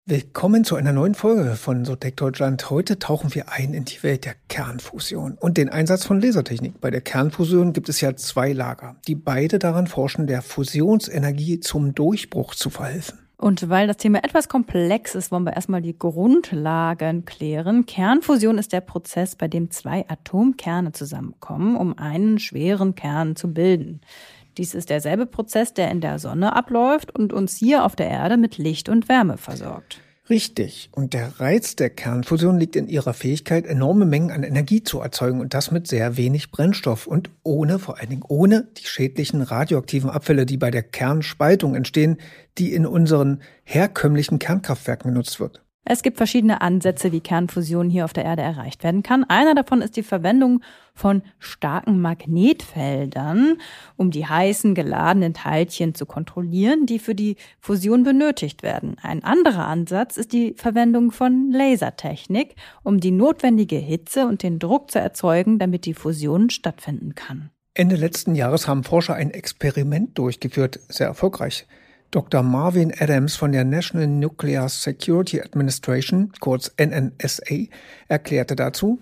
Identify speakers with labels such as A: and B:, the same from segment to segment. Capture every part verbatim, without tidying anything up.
A: Willkommen zu einer neuen Folge von SoTech Deutschland. Heute tauchen wir ein in die Welt der Kernfusion und den Einsatz von Lasertechnik. Bei der Kernfusion gibt es ja zwei Lager, die beide daran forschen, der Fusionsenergie zum Durchbruch zu verhelfen.
B: Und weil das Thema etwas komplex ist, wollen wir erstmal die Grundlagen klären. Kernfusion ist der Prozess, bei dem zwei Atomkerne zusammenkommen, um einen schweren Kern zu bilden. Dies ist derselbe Prozess, der in der Sonne abläuft und uns hier auf der Erde mit Licht und Wärme versorgt.
A: Richtig. Und der Reiz der Kernfusion liegt in ihrer Fähigkeit, enorme Mengen an Energie zu erzeugen und das mit sehr wenig Brennstoff und ohne, vor allen Dingen ohne die schädlichen radioaktiven Abfälle, die bei der Kernspaltung entstehen, die in unseren herkömmlichen Kernkraftwerken genutzt wird.
B: Es gibt verschiedene Ansätze, wie Kernfusion hier auf der Erde erreicht werden kann. Einer davon ist die Verwendung von starken Magnetfeldern, um die heißen, geladenen Teilchen zu kontrollieren, die für die Fusion benötigt werden. Ein anderer Ansatz ist die Verwendung von Lasertechnik, um die notwendige Hitze und den Druck zu erzeugen, damit die Fusion stattfinden kann.
A: Ende letzten Jahres haben Forscher ein Experiment durchgeführt, sehr erfolgreich. Doktor Marvin Adams von der National Nuclear Security Administration, kurz N N S A, erklärte dazu: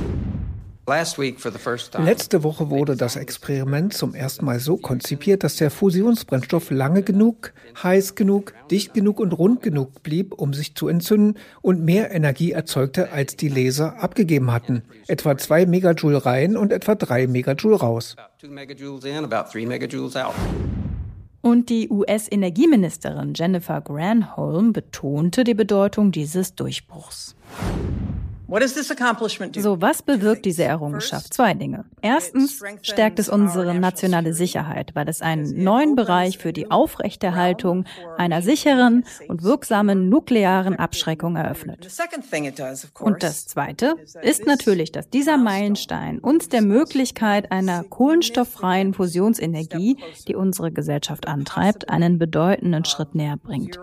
A: Letzte Woche wurde das Experiment zum ersten Mal so konzipiert, dass der Fusionsbrennstoff lange genug, heiß genug, dicht genug und rund genug blieb, um sich zu entzünden und mehr Energie erzeugte, als die Laser abgegeben hatten. Etwa zwei Megajoule rein und etwa drei Megajoule raus.
B: Und die U S-Energieministerin Jennifer Granholm betonte die Bedeutung dieses Durchbruchs. So, was bewirkt diese Errungenschaft? Zwei Dinge. Erstens stärkt es unsere nationale Sicherheit, weil es einen neuen Bereich für die Aufrechterhaltung einer sicheren und wirksamen nuklearen Abschreckung eröffnet. Und das Zweite ist natürlich, dass dieser Meilenstein uns der Möglichkeit einer kohlenstofffreien Fusionsenergie, die unsere Gesellschaft antreibt, einen bedeutenden Schritt näher bringt.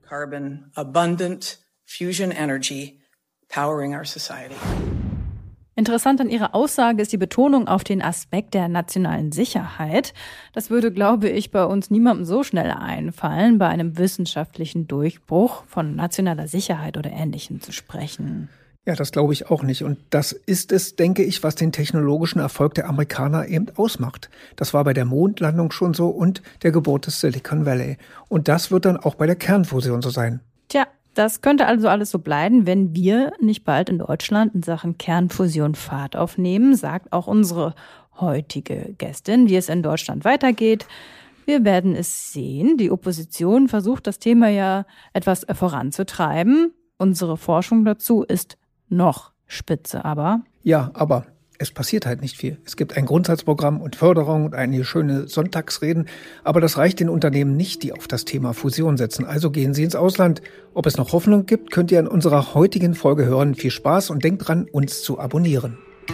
C: Powering our society.
B: Interessant an ihrer Aussage ist die Betonung auf den Aspekt der nationalen Sicherheit. Das würde, glaube ich, bei uns niemandem so schnell einfallen, bei einem wissenschaftlichen Durchbruch von nationaler Sicherheit oder Ähnlichem zu sprechen.
A: Ja, das glaube ich auch nicht. Und das ist es, denke ich, was den technologischen Erfolg der Amerikaner eben ausmacht. Das war bei der Mondlandung schon so und der Geburt des Silicon Valley. Und das wird dann auch bei der Kernfusion so sein.
B: Tja. Das könnte also alles so bleiben, wenn wir nicht bald in Deutschland in Sachen Kernfusion Fahrt aufnehmen, sagt auch unsere heutige Gästin, wie es in Deutschland weitergeht. Wir werden es sehen. Die Opposition versucht, das Thema ja etwas voranzutreiben. Unsere Forschung dazu ist noch spitze, aber...
A: Ja, aber... Es passiert halt nicht viel. Es gibt ein Grundsatzprogramm und Förderung und einige schöne Sonntagsreden, aber das reicht den Unternehmen nicht, die auf das Thema Fusion setzen. Also gehen Sie ins Ausland. Ob es noch Hoffnung gibt, könnt ihr in unserer heutigen Folge hören. Viel Spaß und denkt dran, uns zu abonnieren.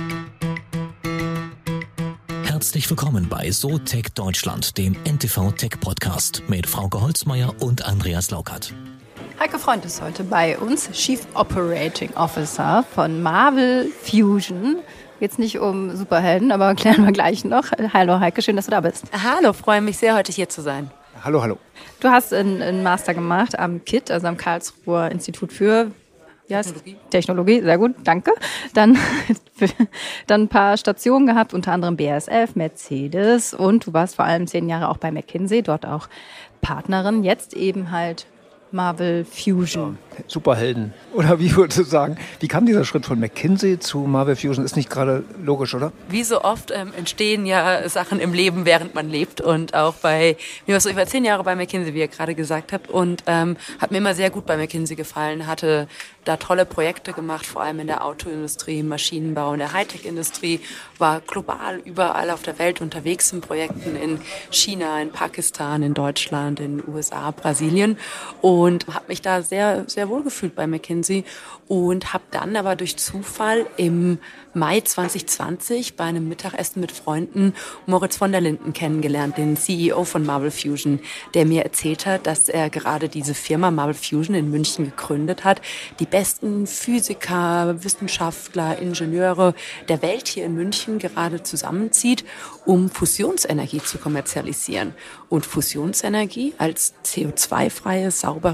D: Herzlich willkommen bei SoTech Deutschland, dem N T V Tech Podcast mit Frauke Holzmeier und Andreas Laukert.
B: Heike Freund ist heute bei uns, Chief Operating Officer von Marvel Fusion. Jetzt nicht um Superhelden, aber klären wir gleich noch. Hallo Heike, schön, dass du da bist.
E: Hallo, freue mich sehr, heute hier zu sein.
A: Hallo, hallo.
B: Du hast einen Master gemacht am K I T, also am Karlsruher Institut für ja, Technologie. Technologie, sehr gut, danke. Dann, dann ein paar Stationen gehabt, unter anderem B A S F, Mercedes und du warst vor allem zehn Jahre auch bei McKinsey, dort auch Partnerin, jetzt eben halt Marvel Fusion.
A: Ja, Superhelden. Oder wie würdest du sagen? Wie kam dieser Schritt von McKinsey zu Marvel Fusion? Ist nicht gerade logisch, oder?
E: Wie so oft ähm, entstehen ja Sachen im Leben, während man lebt. Und auch bei mir war es so, ich war zehn Jahre bei McKinsey, wie ihr gerade gesagt habt. Und ähm, hat mir immer sehr gut bei McKinsey gefallen. Hatte da tolle Projekte gemacht, vor allem in der Autoindustrie, im Maschinenbau, in der Hightech-Industrie. War global überall auf der Welt unterwegs in Projekten in China, in Pakistan, in Deutschland, in den U S A, Brasilien. Und habe mich da sehr, sehr wohl gefühlt bei McKinsey und habe dann aber durch Zufall im Mai zwanzig zwanzig bei einem Mittagessen mit Freunden Moritz von der Linden kennengelernt, den C E O von Marvel Fusion, der mir erzählt hat, dass er gerade diese Firma Marvel Fusion in München gegründet hat, die besten Physiker, Wissenschaftler, Ingenieure der Welt hier in München gerade zusammenzieht, um Fusionsenergie zu kommerzialisieren. Und Fusionsenergie als C O zwei freie, saubere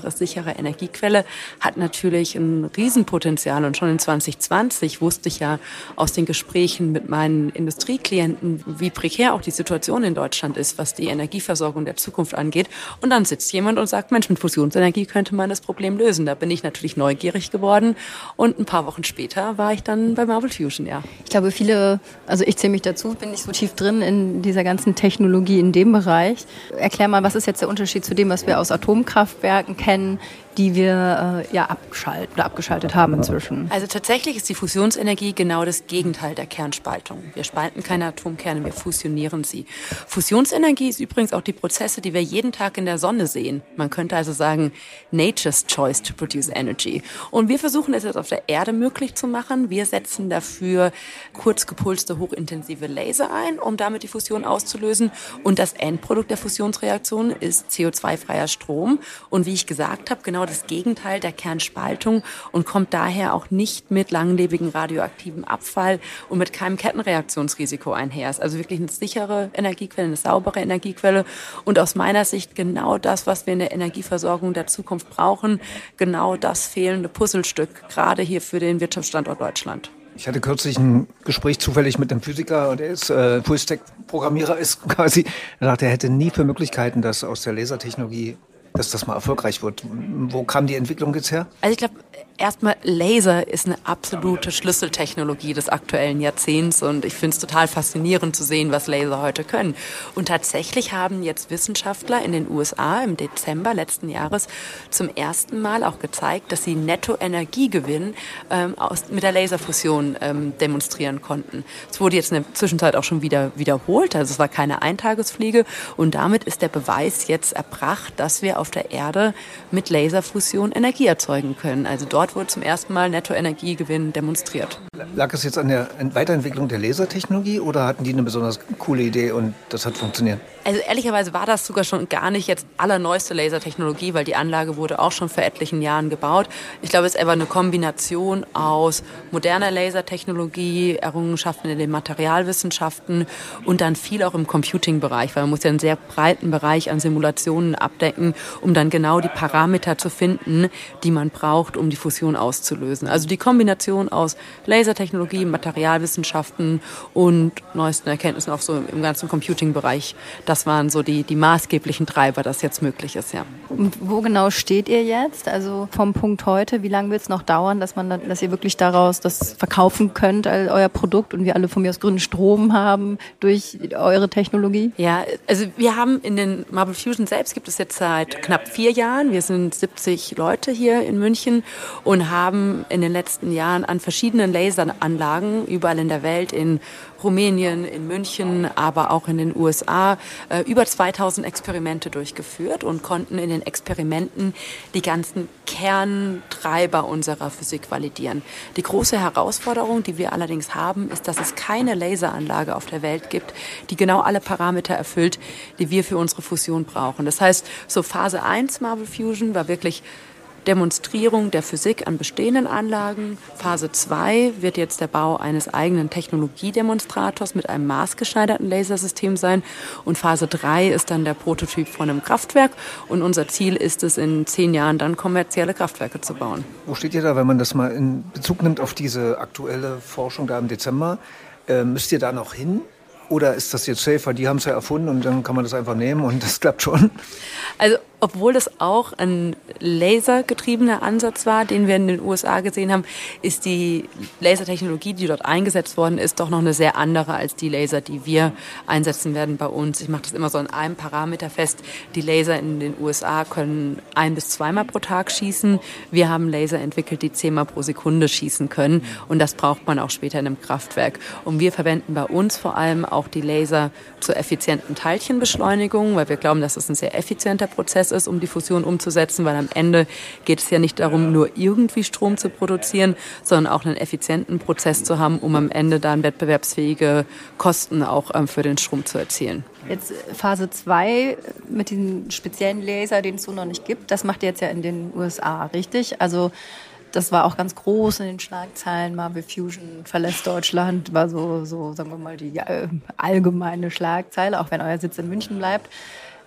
E: einfache, sichere Energiequelle, hat natürlich ein Riesenpotenzial. Und schon in zwanzig zwanzig wusste ich ja aus den Gesprächen mit meinen Industrieklienten, wie prekär auch die Situation in Deutschland ist, was die Energieversorgung der Zukunft angeht. Und dann sitzt jemand und sagt, Mensch, mit Fusionsenergie könnte man das Problem lösen. Da bin ich natürlich neugierig geworden. Und ein paar Wochen später war ich dann bei Marble Fusion, ja.
B: Ich glaube, viele, also ich zähle mich dazu, bin nicht so tief drin in dieser ganzen Technologie in dem Bereich. Erklär mal, was ist jetzt der Unterschied zu dem, was wir aus Atomkraftwerken kennen, die wir äh, ja abgeschaltet oder abgeschaltet haben inzwischen?
E: Also tatsächlich ist die Fusionsenergie genau das Gegenteil der Kernspaltung. Wir spalten keine Atomkerne, wir fusionieren sie. Fusionsenergie ist übrigens auch die Prozesse, die wir jeden Tag in der Sonne sehen. Man könnte also sagen, nature's choice to produce energy. Und wir versuchen es jetzt auf der Erde möglich zu machen. Wir setzen dafür kurz gepulste, hochintensive Laser ein, um damit die Fusion auszulösen. Und das Endprodukt der Fusionsreaktion ist C O zwei freier Strom. Und wie ich gesagt habe, genau das Gegenteil der Kernspaltung und kommt daher auch nicht mit langlebigen radioaktiven Abfall und mit keinem Kettenreaktionsrisiko einher. Es ist also wirklich eine sichere Energiequelle, eine saubere Energiequelle und aus meiner Sicht genau das, was wir in der Energieversorgung der Zukunft brauchen, genau das fehlende Puzzlestück, gerade hier für den Wirtschaftsstandort Deutschland.
A: Ich hatte kürzlich ein Gespräch zufällig mit einem Physiker, der ist äh, Full-Stack-Programmierer, ist quasi, er sagte, er hätte nie für Möglichkeiten, dass aus der Lasertechnologie dass das mal erfolgreich wird. Wo kam die Entwicklung jetzt her?
E: Also ich glaube, erstmal Laser ist eine absolute Schlüsseltechnologie des aktuellen Jahrzehnts und ich finde es total faszinierend zu sehen, was Laser heute können. Und tatsächlich haben jetzt Wissenschaftler in den U S A im Dezember letzten Jahres zum ersten Mal auch gezeigt, dass sie Nettoenergiegewinn ähm, aus, mit der Laserfusion ähm, demonstrieren konnten. Es wurde jetzt in der Zwischenzeit auch schon wieder wiederholt, also es war keine Eintagesfliege und damit ist der Beweis jetzt erbracht, dass wir auf der Erde mit Laserfusion Energie erzeugen können. Also dort wurde zum ersten Mal Nettoenergiegewinn demonstriert.
A: Lag es jetzt an der Weiterentwicklung der Lasertechnologie oder hatten die eine besonders coole Idee und das hat funktioniert?
E: Also ehrlicherweise war das sogar schon gar nicht jetzt allerneueste Lasertechnologie, weil die Anlage wurde auch schon vor etlichen Jahren gebaut. Ich glaube, es ist einfach eine Kombination aus moderner Lasertechnologie, Errungenschaften in den Materialwissenschaften und dann viel auch im Computing-Bereich, weil man muss ja einen sehr breiten Bereich an Simulationen abdecken, um dann genau die Parameter zu finden, die man braucht, um die Fusion auszulösen. Also die Kombination aus Lasertechnologie, Materialwissenschaften und neuesten Erkenntnissen auch so im ganzen Computing-Bereich. Das waren so die, die maßgeblichen Treiber, dass jetzt möglich ist, ja.
B: Und wo genau steht ihr jetzt? Also vom Punkt heute, wie lange wird es noch dauern, dass man, dass ihr wirklich daraus das verkaufen könnt, euer Produkt und wir alle von mir aus grünen Strom haben durch eure Technologie?
E: Ja, also wir haben in den Marble Fusion selbst gibt es jetzt seit knapp vier Jahren. Wir sind siebzig Leute hier in München und haben in den letzten Jahren an verschiedenen Laseranlagen überall in der Welt, in Rumänien, in München, aber auch in den U S A, äh, über zweitausend Experimente durchgeführt und konnten in den Experimenten die ganzen Kerntreiber unserer Physik validieren. Die große Herausforderung, die wir allerdings haben, ist, dass es keine Laseranlage auf der Welt gibt, die genau alle Parameter erfüllt, die wir für unsere Fusion brauchen. Das heißt, so Phase eins Marble Fusion war wirklich Demonstrierung der Physik an bestehenden Anlagen. Phase zwei wird jetzt der Bau eines eigenen Technologiedemonstrators mit einem maßgeschneiderten Lasersystem sein. Und Phase drei ist dann der Prototyp von einem Kraftwerk. Und unser Ziel ist es, in zehn Jahren dann kommerzielle Kraftwerke zu bauen.
A: Wo steht ihr da, wenn man das mal in Bezug nimmt auf diese aktuelle Forschung da im Dezember? Äh, müsst ihr da noch hin? Oder ist das jetzt safer? Die haben es ja erfunden und dann kann man das einfach nehmen und das klappt schon?
E: Also obwohl das auch ein lasergetriebener Ansatz war, den wir in den U S A gesehen haben, ist die Lasertechnologie, die dort eingesetzt worden ist, doch noch eine sehr andere als die Laser, die wir einsetzen werden bei uns. Ich mache das immer so an einem Parameter fest. Die Laser in den U S A können ein- bis zweimal pro Tag schießen. Wir haben Laser entwickelt, die zehnmal pro Sekunde schießen können. Und das braucht man auch später in einem Kraftwerk. Und wir verwenden bei uns vor allem auch die Laser zur effizienten Teilchenbeschleunigung, weil wir glauben, dass das ein sehr effizienter Prozess ist, um die Fusion umzusetzen, weil am Ende geht es ja nicht darum, nur irgendwie Strom zu produzieren, sondern auch einen effizienten Prozess zu haben, um am Ende dann wettbewerbsfähige Kosten auch ähm, für den Strom zu erzielen.
B: Jetzt Phase zwei mit diesem speziellen Laser, den es so noch nicht gibt, das macht ihr jetzt ja in den U S A, richtig? Also das war auch ganz groß in den Schlagzeilen. Marble Fusion verlässt Deutschland, war so, so sagen wir mal, die äh, allgemeine Schlagzeile, auch wenn euer Sitz in München bleibt.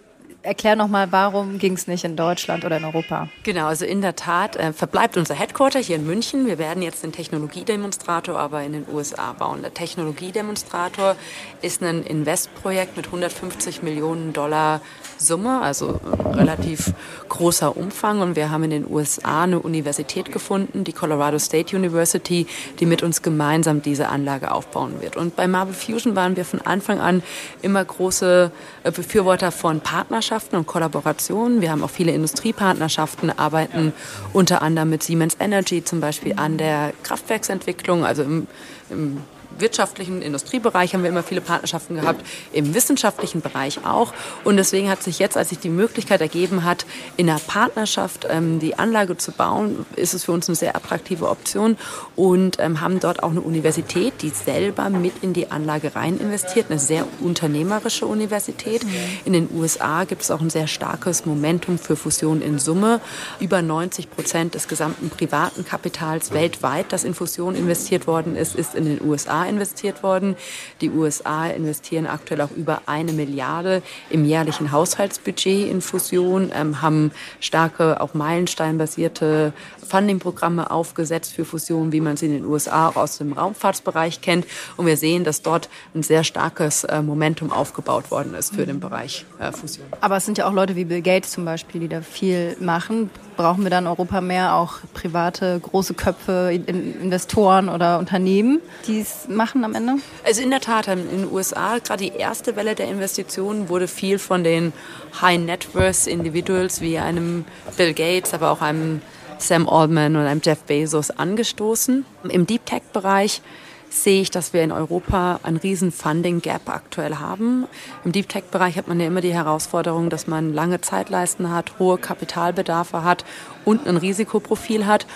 B: Erklär nochmal, warum ging es nicht in Deutschland oder in Europa?
E: Genau, also in der Tat äh, verbleibt unser Headquarter hier in München. Wir werden jetzt den Technologiedemonstrator aber in den U S A bauen. Der Technologiedemonstrator ist ein Investprojekt mit hundertfünfzig Millionen Dollar Summe, also ein relativ großer Umfang. Und wir haben in den U S A eine Universität gefunden, die Colorado State University, die mit uns gemeinsam diese Anlage aufbauen wird. Und bei Marble Fusion waren wir von Anfang an immer große Befürworter von Partnerschaften und Kollaborationen. Wir haben auch viele Industriepartnerschaften, arbeiten unter anderem mit Siemens Energy zum Beispiel an der Kraftwerksentwicklung, also im, im wirtschaftlichen Industriebereich haben wir immer viele Partnerschaften gehabt, im wissenschaftlichen Bereich auch. Und deswegen hat sich jetzt, als sich die Möglichkeit ergeben hat, in einer Partnerschaft ähm, die Anlage zu bauen, ist es für uns eine sehr attraktive Option und ähm, haben dort auch eine Universität, die selber mit in die Anlage rein investiert, eine sehr unternehmerische Universität. Mhm. In den U S A gibt es auch ein sehr starkes Momentum für Fusion in Summe. Über neunzig Prozent des gesamten privaten Kapitals weltweit, das in Fusion investiert worden ist, ist in den U S A investiert worden. Die U S A investieren aktuell auch über eine Milliarde im jährlichen Haushaltsbudget in Fusion, ähm, haben starke, auch meilensteinbasierte Funding-Programme aufgesetzt für Fusion, wie man sie in den U S A auch aus dem Raumfahrtsbereich kennt. Und wir sehen, dass dort ein sehr starkes äh, Momentum aufgebaut worden ist für den Bereich äh, Fusion.
B: Aber es sind ja auch Leute wie Bill Gates zum Beispiel, die da viel machen. Brauchen wir dann in Europa mehr auch private, große Köpfe, Investoren oder Unternehmen, die es machen am Ende?
E: Also in der Tat, in den U S A, gerade die erste Welle der Investitionen wurde viel von den High-Net-Worth-Individuals wie einem Bill Gates, aber auch einem Sam Altman oder einem Jeff Bezos angestoßen. Im Deep Tech-Bereich sehe ich, dass wir in Europa einen riesen Funding-Gap aktuell haben. Im Deep Tech-Bereich hat man ja immer die Herausforderung, dass man lange Zeitleisten hat, hohe Kapitalbedarfe hat und ein Risikoprofil hat.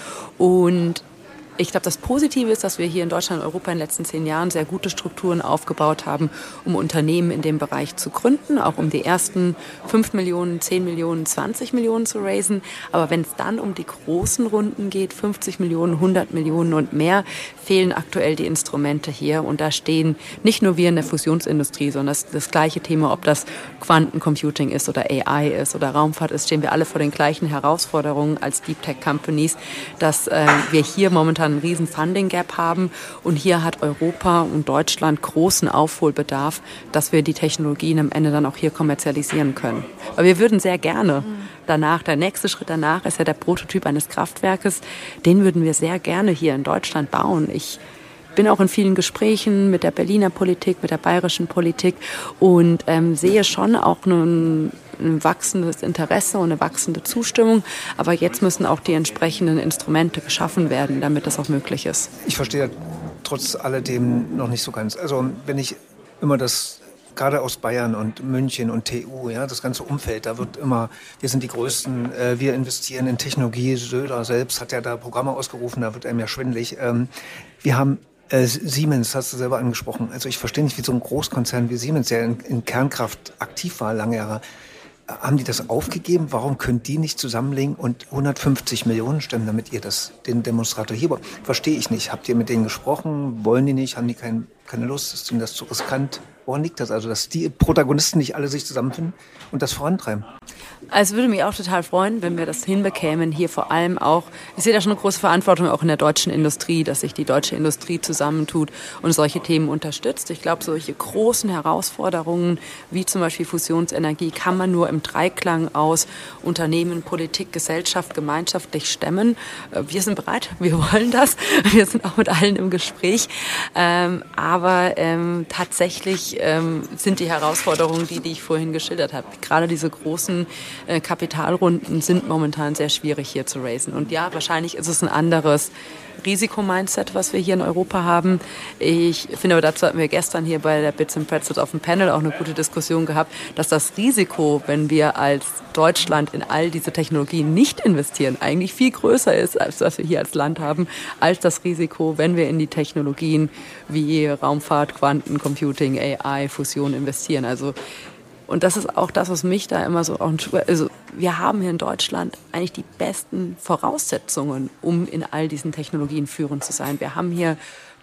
E: Und ich glaube, das Positive ist, dass wir hier in Deutschland und Europa in den letzten zehn Jahren sehr gute Strukturen aufgebaut haben, um Unternehmen in dem Bereich zu gründen, auch um die ersten fünf Millionen, zehn Millionen, zwanzig Millionen zu raisen. Aber wenn es dann um die großen Runden geht, fünfzig Millionen, hundert Millionen und mehr, fehlen aktuell die Instrumente hier. Und da stehen nicht nur wir in der Fusionsindustrie, sondern das, das gleiche Thema, ob das Quantencomputing ist oder A I ist oder Raumfahrt ist, stehen wir alle vor den gleichen Herausforderungen als Deep Tech Companies, dass äh, wir hier momentan einen riesen Funding-Gap haben. Und hier hat Europa und Deutschland großen Aufholbedarf, dass wir die Technologien am Ende dann auch hier kommerzialisieren können. Aber wir würden sehr gerne danach, der nächste Schritt danach ist ja der Prototyp eines Kraftwerkes, den würden wir sehr gerne hier in Deutschland bauen. Ich bin auch in vielen Gesprächen mit der Berliner Politik, mit der bayerischen Politik und ähm, sehe schon auch einen ein wachsendes Interesse und eine wachsende Zustimmung. Aber jetzt müssen auch die entsprechenden Instrumente geschaffen werden, damit das auch möglich ist.
A: Ich verstehe trotz alledem noch nicht so ganz. Also wenn ich immer das, gerade aus Bayern und München und T U, ja, das ganze Umfeld, da wird immer, wir sind die Größten, äh, wir investieren in Technologie. Söder selbst hat ja da Programme ausgerufen, da wird einem ja schwindelig. Ähm, wir haben Äh, Siemens, hast du selber angesprochen. Also ich verstehe nicht, wie so ein Großkonzern wie Siemens, der in, in Kernkraft aktiv war lange Jahre, haben die das aufgegeben? Warum können die nicht zusammenlegen und hundertfünfzig Millionen stemmen, damit ihr das, den Demonstrator hier baut? Verstehe ich nicht. Habt ihr mit denen gesprochen? Wollen die nicht? Haben die kein, keine Lust? Ist ihnen das zu riskant? Woran liegt das? Also, dass die Protagonisten nicht alle sich zusammenfinden und das vorantreiben?
E: Also würde mich auch total freuen, wenn wir das hinbekämen, hier vor allem auch, ich sehe da schon eine große Verantwortung auch in der deutschen Industrie, dass sich die deutsche Industrie zusammentut und solche Themen unterstützt. Ich glaube, solche großen Herausforderungen wie zum Beispiel Fusionsenergie kann man nur im Dreiklang aus Unternehmen, Politik, Gesellschaft gemeinschaftlich stemmen. Wir sind bereit, wir wollen das, wir sind auch mit allen im Gespräch, ähm, aber ähm, tatsächlich ähm, sind die Herausforderungen die, die ich vorhin geschildert habe. Gerade diese großen äh, Kapitalrunden sind momentan sehr schwierig hier zu raisen. Und ja, wahrscheinlich ist es ein anderes Risikomindset, was wir hier in Europa haben. Ich finde aber, dazu hatten wir gestern hier bei der Bits and Pretzels auf dem Panel auch eine gute Diskussion gehabt, dass das Risiko, wenn wir als Deutschland in all diese Technologien nicht investieren, eigentlich viel größer ist, als was wir hier als Land haben, als das Risiko, wenn wir in die Technologien wie Raumfahrt, Quantencomputing, A I, Fusion investieren. Also und das ist auch das, was mich da immer so auch ein, also wir haben hier in Deutschland eigentlich die besten Voraussetzungen, um in all diesen Technologien führend zu sein. Wir haben hier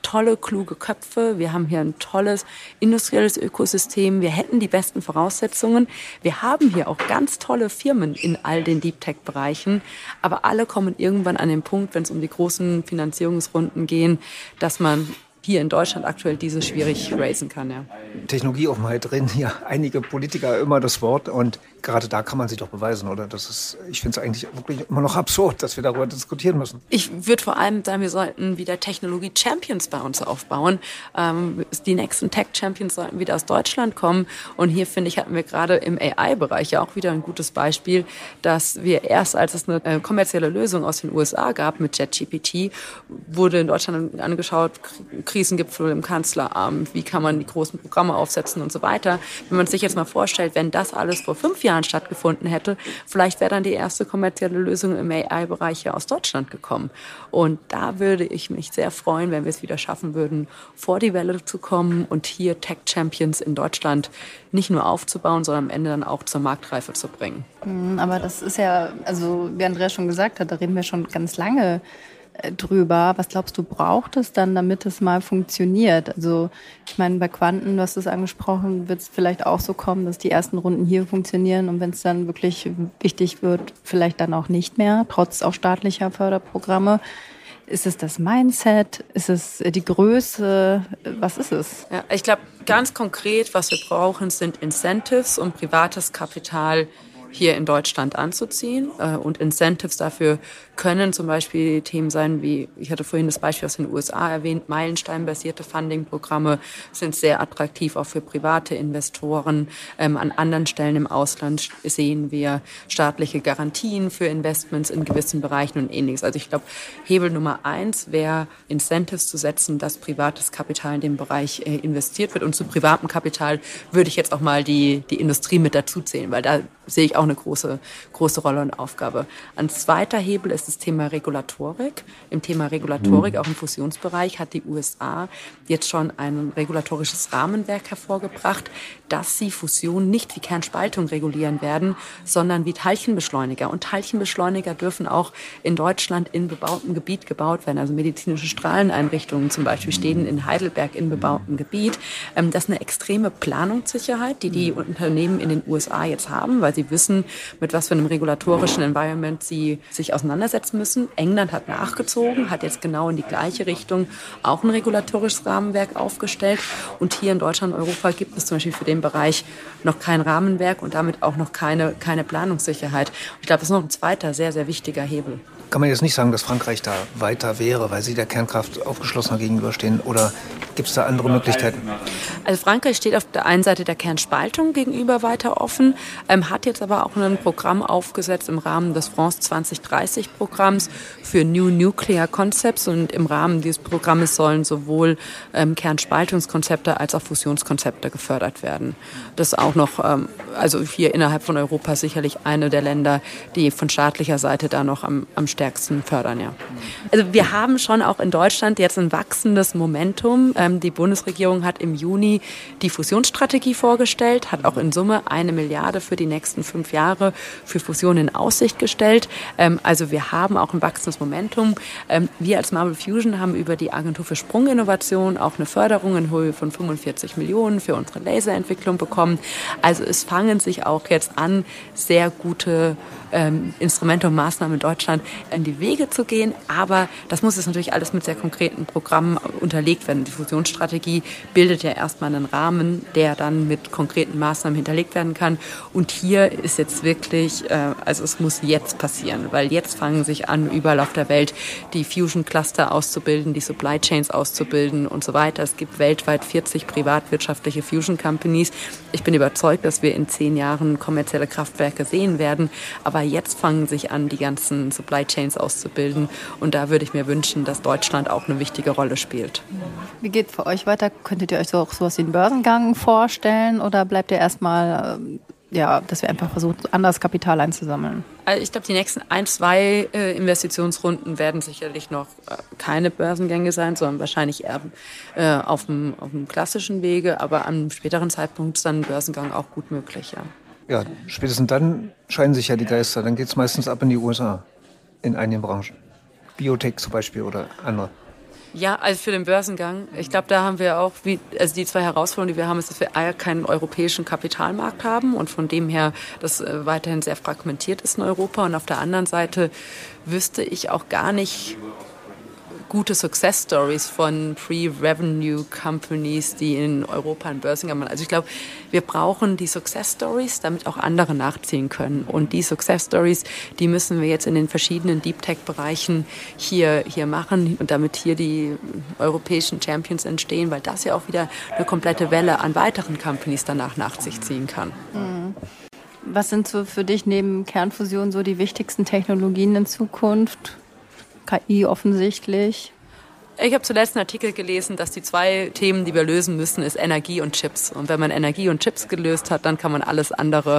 E: tolle, kluge Köpfe. Wir haben hier ein tolles industrielles Ökosystem. Wir hätten die besten Voraussetzungen. Wir haben hier auch ganz tolle Firmen in all den Deep Tech-Bereichen. Aber alle kommen irgendwann an den Punkt, wenn es um die großen Finanzierungsrunden gehen, dass man hier in Deutschland aktuell diese schwierig raisen kann. Ja.
A: Technologieoffenheit reden hier einige Politiker immer das Wort und gerade da kann man sich doch beweisen, oder? Das ist, ich finde es eigentlich wirklich immer noch absurd, dass wir darüber diskutieren müssen.
E: Ich würde vor allem sagen, wir sollten wieder Technologie-Champions bei uns aufbauen. Ähm, die nächsten Tech-Champions sollten wieder aus Deutschland kommen. Und hier, finde ich, hatten wir gerade im A I-Bereich ja auch wieder ein gutes Beispiel, dass wir erst, als es eine äh, kommerzielle Lösung aus den U S A gab mit ChatGPT, wurde in Deutschland angeschaut, Krisengipfel im Kanzleramt, wie kann man die großen Programme aufsetzen und so weiter. Wenn man sich jetzt mal vorstellt, wenn das alles vor fünf Jahren stattgefunden hätte, vielleicht wäre dann die erste kommerzielle Lösung im A I-Bereich ja aus Deutschland gekommen. Und da würde ich mich sehr freuen, wenn wir es wieder schaffen würden, vor die Welle zu kommen und hier Tech-Champions in Deutschland nicht nur aufzubauen, sondern am Ende dann auch zur Marktreife zu bringen.
B: Aber das ist ja, also wie Andrea schon gesagt hat, da reden wir schon ganz lange drüber. Was glaubst du, braucht es dann, damit es mal funktioniert? Also ich meine, bei Quanten, du hast es angesprochen, wird es vielleicht auch so kommen, dass die ersten Runden hier funktionieren und wenn es dann wirklich wichtig wird, vielleicht dann auch nicht mehr, trotz auch staatlicher Förderprogramme. Ist es das Mindset? Ist es die Größe? Was ist es?
E: Ja, ich glaube, ganz konkret, was wir brauchen, sind Incentives und privates Kapital hier in Deutschland anzuziehen. Und Incentives dafür können zum Beispiel Themen sein, wie, ich hatte vorhin das Beispiel aus den U S A erwähnt, meilensteinbasierte Funding-Programme sind sehr attraktiv auch für private Investoren. Ähm, an anderen Stellen im Ausland sehen wir staatliche Garantien für Investments in gewissen Bereichen und Ähnliches. Also ich glaube, Hebel Nummer eins wäre, Incentives zu setzen, dass privates Kapital in dem Bereich äh, investiert wird. Und zu privatem Kapital würde ich jetzt auch mal die, die Industrie mit dazu zählen, weil da sehe ich auch eine große, große Rolle und Aufgabe. Ein zweiter Hebel ist das Thema Regulatorik. Im Thema Regulatorik, mhm. auch im Fusionsbereich, hat die U S A jetzt schon ein regulatorisches Rahmenwerk hervorgebracht, dass sie Fusion nicht wie Kernspaltung regulieren werden, sondern wie Teilchenbeschleuniger. Und Teilchenbeschleuniger dürfen auch in Deutschland in bebautem Gebiet gebaut werden. Also medizinische Strahleneinrichtungen zum Beispiel stehen in Heidelberg in bebautem Gebiet. Das ist eine extreme Planungssicherheit, die die Unternehmen in den U S A jetzt haben, weil sie wissen, mit was für einem regulatorischen Environment sie sich auseinandersetzen müssen. England hat nachgezogen, hat jetzt genau in die gleiche Richtung auch ein regulatorisches Rahmenwerk aufgestellt. Und hier in Deutschland und Europa gibt es zum Beispiel für den Bereich noch kein Rahmenwerk und damit auch noch keine, keine Planungssicherheit. Ich glaube, das ist noch ein zweiter sehr, sehr wichtiger Hebel.
A: Kann man jetzt nicht sagen, dass Frankreich da weiter wäre, weil sie der Kernkraft aufgeschlossener gegenüberstehen? Oder gibt es da andere Möglichkeiten?
E: Also Frankreich steht auf der einen Seite der Kernspaltung gegenüber weiter offen, ähm, hat jetzt aber auch ein Programm aufgesetzt im Rahmen des France zwanzig dreißig Programms für New Nuclear Concepts. Und im Rahmen dieses Programmes sollen sowohl ähm, Kernspaltungskonzepte als auch Fusionskonzepte gefördert werden. Das ist auch noch, ähm, also hier innerhalb von Europa sicherlich eine der Länder, die von staatlicher Seite da noch am, am stärksten fördern, ja. Also wir haben schon auch in Deutschland jetzt ein wachsendes Momentum. Ähm, die Bundesregierung hat im Juni die Fusionsstrategie vorgestellt, hat auch in Summe eine Milliarde für die nächsten fünf Jahre für Fusion in Aussicht gestellt. Ähm, also wir haben auch ein wachsendes Momentum. Ähm, wir als Marble Fusion haben über die Agentur für Sprunginnovation auch eine Förderung in Höhe von fünfundvierzig Millionen für unsere Laserentwicklung bekommen. Also es fangen sich auch jetzt an, sehr gute ähm, Instrumente und Maßnahmen in Deutschland in die Wege zu gehen. Aber das muss jetzt natürlich alles mit sehr konkreten Programmen unterlegt werden. Die Fusionsstrategie bildet ja erstmal einen Rahmen, der dann mit konkreten Maßnahmen hinterlegt werden kann. Und hier ist jetzt wirklich, äh, also es muss jetzt passieren, weil jetzt fangen sich an, überall auf der Welt die Fusion-Cluster auszubilden, die Supply Chains auszubilden und so weiter. Es gibt weltweit vierzig privatwirtschaftliche Fusion-Companies. Ich bin überzeugt, dass wir in zehn Jahren kommerzielle Kraftwerke sehen werden. Aber jetzt fangen sich an, die ganzen Supply Chains auszubilden. Und da würde ich mir wünschen, dass Deutschland auch eine wichtige Rolle spielt.
B: Wie geht es für euch weiter? Könntet ihr euch so auch sowas wie einen Börsengang vorstellen? Oder bleibt ihr erstmal, ja, dass wir einfach versuchen, anderes Kapital einzusammeln?
E: Also ich glaube, die nächsten ein, zwei äh, Investitionsrunden werden sicherlich noch äh, keine Börsengänge sein, sondern wahrscheinlich eher äh, auf dem auf dem klassischen Wege. Aber am späteren Zeitpunkt ist dann ein Börsengang auch gut möglich, ja.
A: Ja, spätestens dann scheiden sich ja die Geister. Dann geht es meistens ab in die U S A, in einigen Branchen. Biotech zum Beispiel oder andere.
E: Ja, also für den Börsengang. Ich glaube, da haben wir auch, wie, also die zwei Herausforderungen, die wir haben, ist, dass wir keinen europäischen Kapitalmarkt haben und von dem her das weiterhin sehr fragmentiert ist in Europa. Und auf der anderen Seite wüsste ich auch gar nicht gute Success Stories von Pre-Revenue Companies, die in Europa einen Börsengang machen. Also ich glaube, wir brauchen die Success Stories, damit auch andere nachziehen können. Und die Success Stories, die müssen wir jetzt in den verschiedenen Deep Tech Bereichen hier, hier machen und damit hier die europäischen Champions entstehen, weil das ja auch wieder eine komplette Welle an weiteren Companies danach nach sich ziehen kann.
B: Mhm. Was sind so für dich neben Kernfusion so die wichtigsten Technologien in Zukunft? K I offensichtlich.
E: Ich habe zuletzt einen Artikel gelesen, dass die zwei Themen, die wir lösen müssen, ist Energie und Chips. Und wenn man Energie und Chips gelöst hat, dann kann man alles andere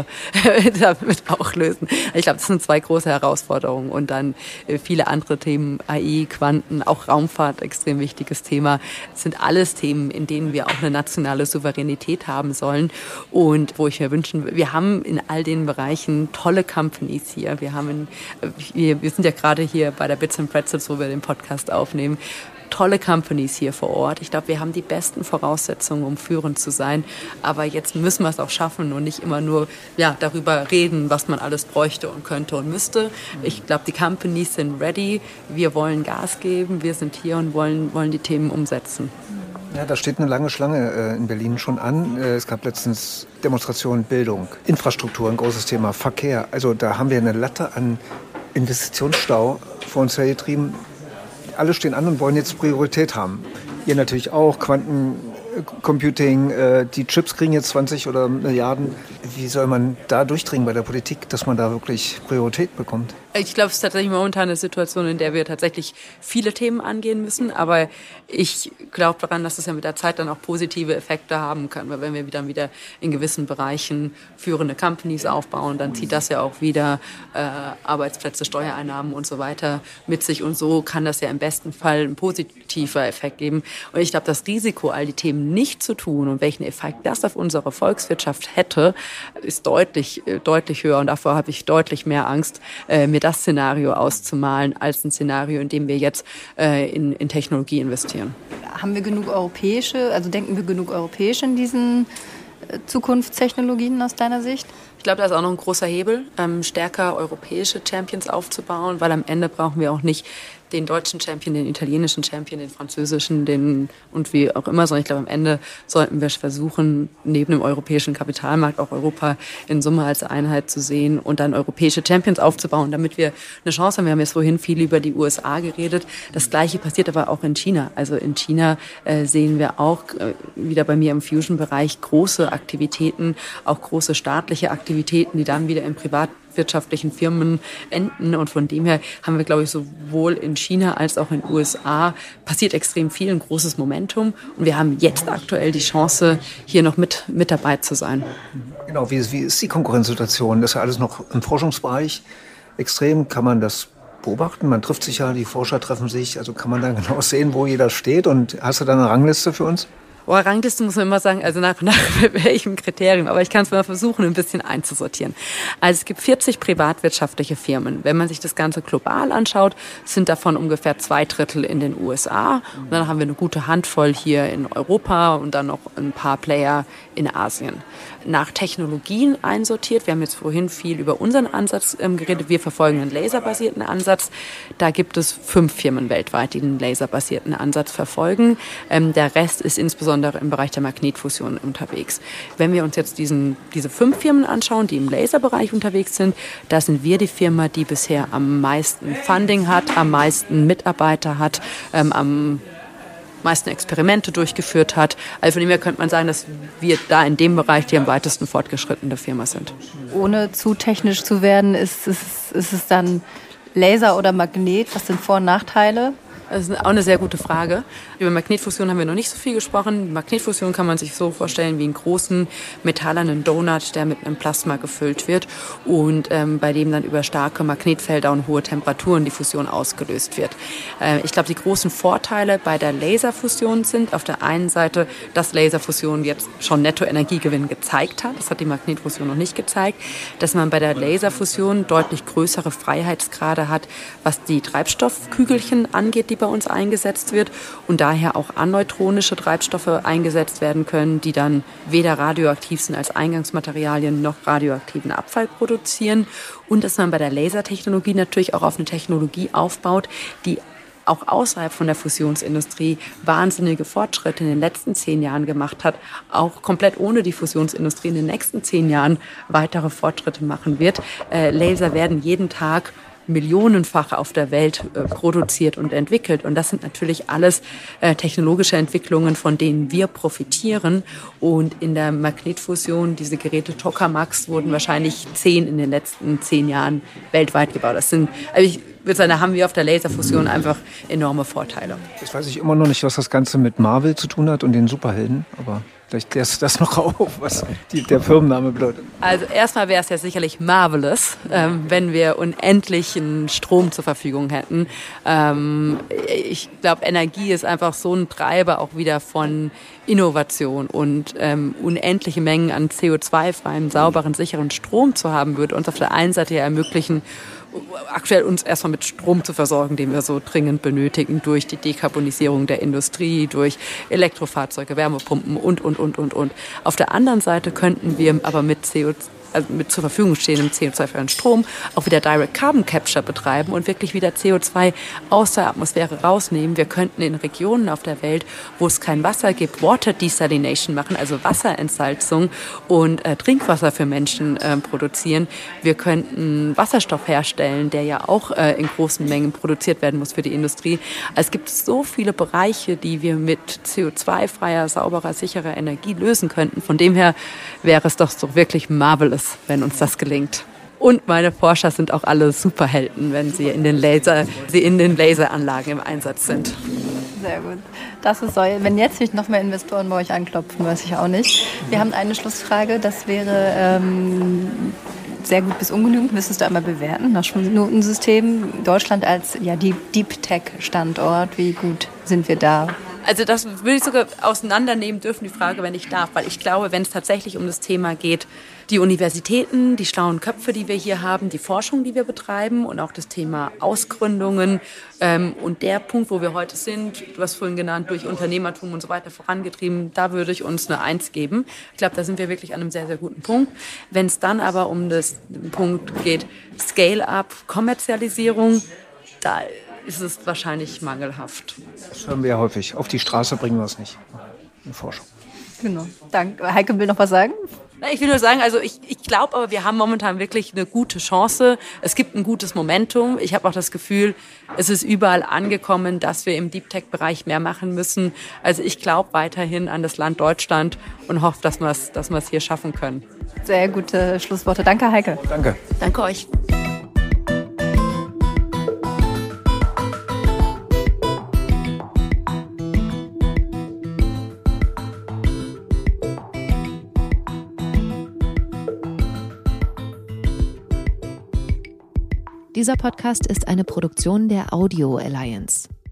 E: damit auch lösen. Ich glaube, das sind zwei große Herausforderungen. Und dann viele andere Themen, A I, Quanten, auch Raumfahrt, extrem wichtiges Thema. Das sind alles Themen, in denen wir auch eine nationale Souveränität haben sollen. Und wo ich mir wünschen, wir haben in all den Bereichen tolle Companies hier. Wir haben, in, wir, wir sind ja gerade hier bei der Bits and Pretzels, wo wir den Podcast aufnehmen. Tolle Companies hier vor Ort. Ich glaube, wir haben die besten Voraussetzungen, um führend zu sein. Aber jetzt müssen wir es auch schaffen und nicht immer nur ja, darüber reden, was man alles bräuchte und könnte und müsste. Ich glaube, die Companies sind ready. Wir wollen Gas geben. Wir sind hier und wollen, wollen die Themen umsetzen.
A: Ja, da steht eine lange Schlange äh, in Berlin schon an. Äh, es gab letztens Demonstrationen, Bildung, Infrastruktur, ein großes Thema, Verkehr. Also da haben wir eine Latte an Investitionsstau vor uns hergetrieben. Alle stehen an und wollen jetzt Priorität haben. Ihr natürlich auch, Quantencomputing, äh, die Chips kriegen jetzt zwanzig oder Milliarden. Wie soll man da durchdringen bei der Politik, dass man da wirklich Priorität bekommt?
E: Ich glaube, es ist tatsächlich momentan eine Situation, in der wir tatsächlich viele Themen angehen müssen. Aber ich glaube daran, dass es ja mit der Zeit dann auch positive Effekte haben kann. Weil wenn wir dann wieder in gewissen Bereichen führende Companies aufbauen, dann zieht das ja auch wieder äh, Arbeitsplätze, Steuereinnahmen und so weiter mit sich. Und so kann das ja im besten Fall ein positiver Effekt geben. Und ich glaube, das Risiko, all die Themen nicht zu tun und welchen Effekt das auf unsere Volkswirtschaft hätte, ist deutlich, deutlich höher. Und davor habe ich deutlich mehr Angst, äh, mir das Szenario auszumalen, als ein Szenario, in dem wir jetzt äh, in, in Technologie investieren.
B: Haben wir genug europäische, also denken wir genug europäisch in diesen äh, Zukunftstechnologien aus deiner Sicht?
E: Ich glaube, da ist auch noch ein großer Hebel, ähm, stärker europäische Champions aufzubauen, weil am Ende brauchen wir auch nicht den deutschen Champion, den italienischen Champion, den französischen, den und wie auch immer, sondern ich glaube, am Ende sollten wir versuchen, neben dem europäischen Kapitalmarkt auch Europa in Summe als Einheit zu sehen und dann europäische Champions aufzubauen, damit wir eine Chance haben. Wir haben jetzt vorhin viel über die U S A geredet. Das Gleiche passiert aber auch in China. Also in China äh, sehen wir auch äh, wieder bei mir im Fusion-Bereich große Aktivitäten, auch große staatliche Aktivitäten, die dann wieder im Privat wirtschaftlichen Firmen enden. Und von dem her haben wir, glaube ich, sowohl in China als auch in den U S A passiert extrem viel, ein großes Momentum. Und wir haben jetzt aktuell die Chance, hier noch mit, mit dabei zu sein.
A: Genau, wie, wie ist die Konkurrenzsituation? Das ist ja alles noch im Forschungsbereich. Extrem kann man das beobachten. Man trifft sich ja, die Forscher treffen sich. Also kann man dann genau sehen, wo jeder steht. Und hast du da eine Rangliste für uns?
E: Oh, Rangliste muss man immer sagen, also nach, nach welchem Kriterium, aber ich kann es mal versuchen, ein bisschen einzusortieren. Also es gibt vierzig privatwirtschaftliche Firmen. Wenn man sich das Ganze global anschaut, sind davon ungefähr zwei Drittel in den U S A und dann haben wir eine gute Handvoll hier in Europa und dann noch ein paar Player in Asien. Nach Technologien einsortiert, wir haben jetzt vorhin viel über unseren Ansatz ähm, geredet, wir verfolgen einen laserbasierten Ansatz. Da gibt es fünf Firmen weltweit, die einen laserbasierten Ansatz verfolgen. Ähm, der Rest ist insbesondere im Bereich der Magnetfusion unterwegs. Wenn wir uns jetzt diesen, diese fünf Firmen anschauen, die im Laserbereich unterwegs sind, da sind wir die Firma, die bisher am meisten Funding hat, am meisten Mitarbeiter hat, ähm, am meisten Experimente durchgeführt hat. Also von dem her könnte man sagen, dass wir da in dem Bereich die am weitesten fortgeschrittene Firma sind.
B: Ohne zu technisch zu werden, ist es, ist es dann Laser oder Magnet? Was sind Vor- und Nachteile?
E: Das ist auch eine sehr gute Frage. Über Magnetfusion haben wir noch nicht so viel gesprochen. Magnetfusion kann man sich so vorstellen wie einen großen metallernen Donut, der mit einem Plasma gefüllt wird und ähm, bei dem dann über starke Magnetfelder und hohe Temperaturen die Fusion ausgelöst wird. Äh, ich glaube, die großen Vorteile bei der Laserfusion sind auf der einen Seite, dass Laserfusion jetzt schon Nettoenergiegewinn gezeigt hat. Das hat die Magnetfusion noch nicht gezeigt. Dass man bei der Laserfusion deutlich größere Freiheitsgrade hat, was die Treibstoffkügelchen angeht, die die bei uns eingesetzt wird und daher auch aneutronische Treibstoffe eingesetzt werden können, die dann weder radioaktiv sind als Eingangsmaterialien noch radioaktiven Abfall produzieren. Und dass man bei der Lasertechnologie natürlich auch auf eine Technologie aufbaut, die auch außerhalb von der Fusionsindustrie wahnsinnige Fortschritte in den letzten zehn Jahren gemacht hat, auch komplett ohne die Fusionsindustrie in den nächsten zehn Jahren weitere Fortschritte machen wird. Äh, Laser werden jeden Tag millionenfach auf der Welt äh, produziert und entwickelt. Und das sind natürlich alles äh, technologische Entwicklungen, von denen wir profitieren. Und in der Magnetfusion, diese Geräte Tokamak wurden wahrscheinlich zehn in den letzten zehn Jahren weltweit gebaut. Das sind, also ich würde sagen, da haben wir auf der Laserfusion einfach enorme Vorteile.
A: Jetzt weiß ich immer noch nicht, was das Ganze mit Marvel zu tun hat und den Superhelden, aber vielleicht klärst du das noch auf, was die, der Firmenname bedeutet.
E: Also erstmal wäre es ja sicherlich marvelous, ähm, wenn wir unendlichen Strom zur Verfügung hätten. Ähm, ich glaube, Energie ist einfach so ein Treiber auch wieder von Innovation und ähm, unendliche Mengen an C O zwei freiem, sauberen, sicheren Strom zu haben, würde uns auf der einen Seite ja ermöglichen, aktuell uns erstmal mit Strom zu versorgen, den wir so dringend benötigen durch die Dekarbonisierung der Industrie, durch Elektrofahrzeuge, Wärmepumpen und, und, und, und, und. Auf der anderen Seite könnten wir aber mit C O zwei also mit zur Verfügung stehendem C O zwei freien Strom auch wieder Direct Carbon Capture betreiben und wirklich wieder C O zwei aus der Atmosphäre rausnehmen. Wir könnten in Regionen auf der Welt, wo es kein Wasser gibt, Water Desalination machen, also Wasserentsalzung und äh, Trinkwasser für Menschen äh, produzieren. Wir könnten Wasserstoff herstellen, der ja auch äh, in großen Mengen produziert werden muss für die Industrie. Also es gibt so viele Bereiche, die wir mit C O zwei freier, sauberer, sicherer Energie lösen könnten. Von dem her wäre es doch so wirklich marvelous, wenn uns das gelingt. Und meine Forscher sind auch alle Superhelden, wenn sie in den Laser, sie in den Laseranlagen im Einsatz sind.
B: Sehr gut. Das ist so. Wenn jetzt nicht noch mehr Investoren bei euch anklopfen, weiß ich auch nicht. Wir haben eine Schlussfrage, das wäre ähm, sehr gut bis ungenügend. Müsstest du einmal bewerten nach Schulnotensystemen. Deutschland als ja, Deep Tech-Standort, wie gut sind wir da?
E: Also das würde ich sogar auseinandernehmen dürfen, die Frage, wenn ich darf. Weil ich glaube, wenn es tatsächlich um das Thema geht, die Universitäten, die schlauen Köpfe, die wir hier haben, die Forschung, die wir betreiben und auch das Thema Ausgründungen ähm, und der Punkt, wo wir heute sind, du hast vorhin genannt, durch Unternehmertum und so weiter vorangetrieben, da würde ich uns eine Eins geben. Ich glaube, da sind wir wirklich an einem sehr, sehr guten Punkt. Wenn es dann aber um das, den Punkt geht, Scale-up, Kommerzialisierung, da ist es wahrscheinlich mangelhaft.
A: Das hören wir ja häufig. Auf die Straße bringen wir es nicht. In Forschung.
B: Genau. Danke. Heike will noch was sagen?
E: Ich will nur sagen, also ich, ich glaube aber, wir haben momentan wirklich eine gute Chance. Es gibt ein gutes Momentum. Ich habe auch das Gefühl, es ist überall angekommen, dass wir im Deep Tech-Bereich mehr machen müssen. Also ich glaube weiterhin an das Land Deutschland und hoffe, dass wir es dass wir es hier schaffen können.
B: Sehr gute Schlussworte. Danke, Heike.
A: Danke.
E: Danke euch.
C: Dieser Podcast ist eine Produktion der Audio Alliance.